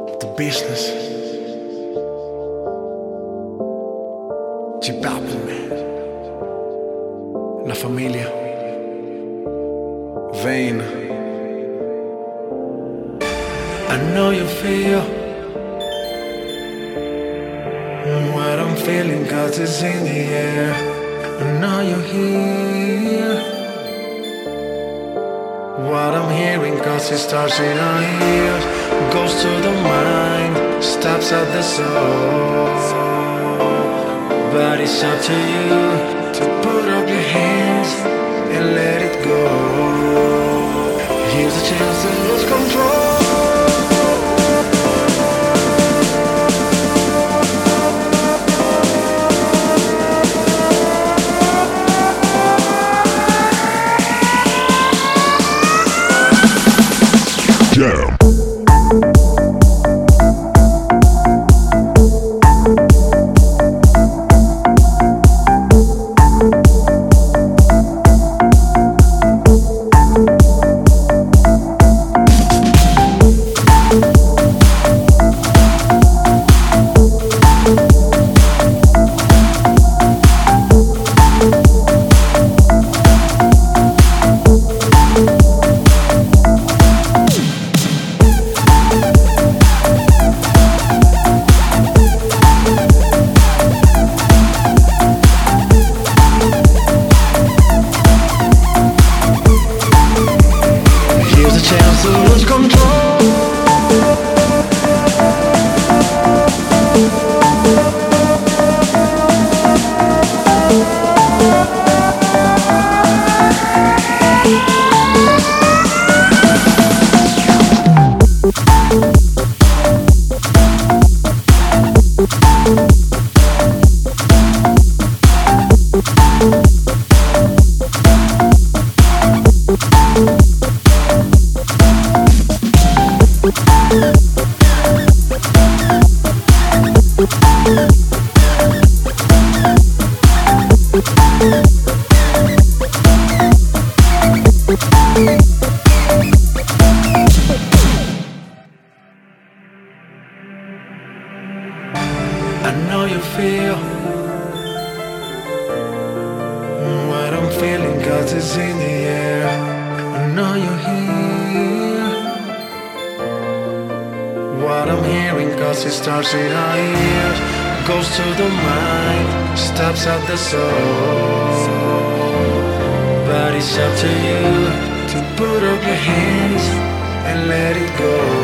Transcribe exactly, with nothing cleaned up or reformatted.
The business. J Balvin, man. La familia. Vane. I know you feel what I'm feeling, cause it's in the air. I know you hear what I'm hearing, cause it starts in our ears, goes to the mind, stops at the soul. But it's up to you to put up your hands and let it go. Here's a chance to lose control. Jam. Chance to lose control. I know you feel what I'm feeling, cause it's in the air. I know you hear what I'm hearing, cause it starts in our ears, goes to the mind, stops at the soul. But it's up to you to put up your hands and let it go.